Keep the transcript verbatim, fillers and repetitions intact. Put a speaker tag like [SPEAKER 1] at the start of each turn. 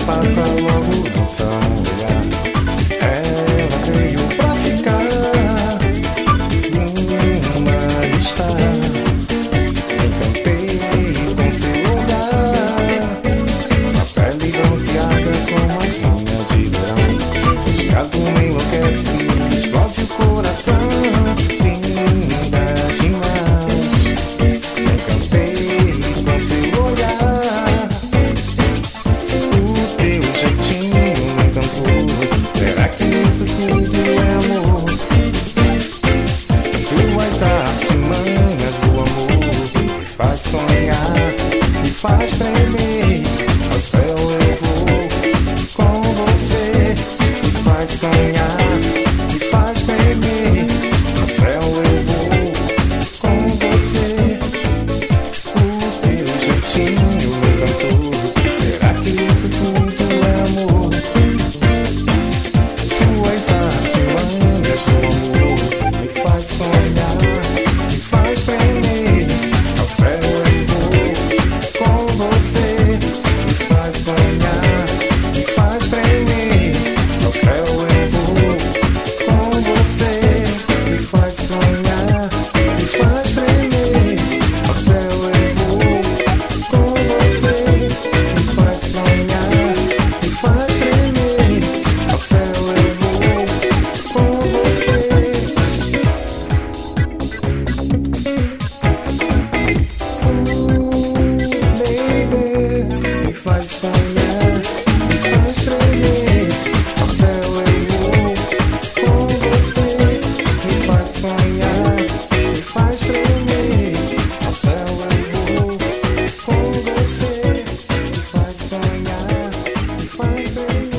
[SPEAKER 1] faça logo dançar um olhar. Ela veio pra ficar, numa lista. Encantei com seu olhar, sua pele bronzeada como a linha de verão. Seu chiado me enlouquece, explode o coração. Linda demais, encantei com seu olhar. O teu jeitinho me encantou. Será que isso tudo é amor? Suas artimanhas do amor me faz sonhar, me faz tremer. Ao céu eu vou com você. Me faz sonhar, me faz tremer. Ao céu eu vou com você. O teu jeitinho me encantou. Será que isso tudo é amor? Suas artimanhas do amor me faz sonhar, me faz tremer. Ao céu eu vou com você. Me faz sonhar, me faz tremer. Ao céu eu vou com você. Me faz sonhar, me faz tremer. Ao céu eu vou com você. Me faz sonhar, me faz tremer. Ao céu eu vou com você. Baby, me faz sonhar, me faz tremer. Ao céu eu vou com você. Me faz sonhar, me faz tremer. Ao céu eu vou com você. Me faz sonhar, me faz tremer.